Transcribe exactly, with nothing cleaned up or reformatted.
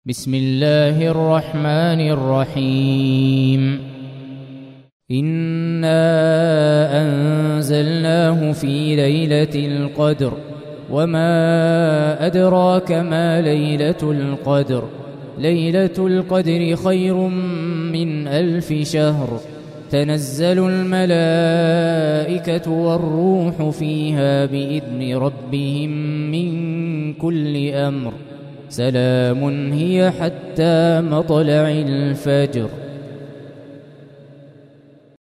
بسم الله الرحمن الرحيم. إنا أنزلناه في ليلة القدر وما أدراك ما ليلة القدر ليلة القدر خير من ألف شهر تنزل الملائكة والروح فيها بإذن ربهم من كل أمر سلام هي حتى مطلع الفجر.